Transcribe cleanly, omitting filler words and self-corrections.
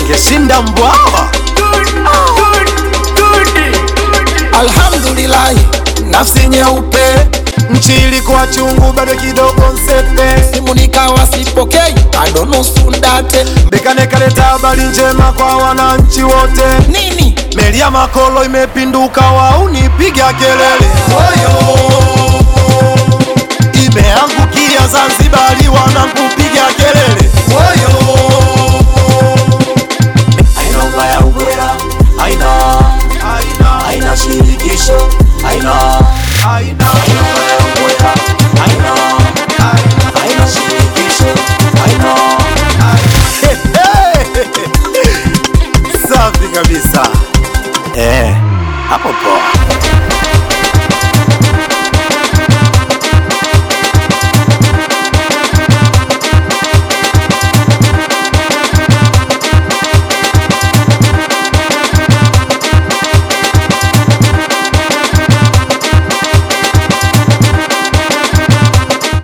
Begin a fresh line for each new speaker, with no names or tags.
wangeshinda Mbwawa.
Alhamdulillah, nafsi nyeupe.
Nchi ilikuwa chungu bado kidogo nsepe.
Simu nikawa sipokei, bado nusu ndate.
Bekane kaleta habari njema kwa wananchi wote.
Nini?
Meli ya Makolo imepinduka, waunipiga kelele. Oyo imeangukia Zanzibari, wanakupiga kelele. Oyo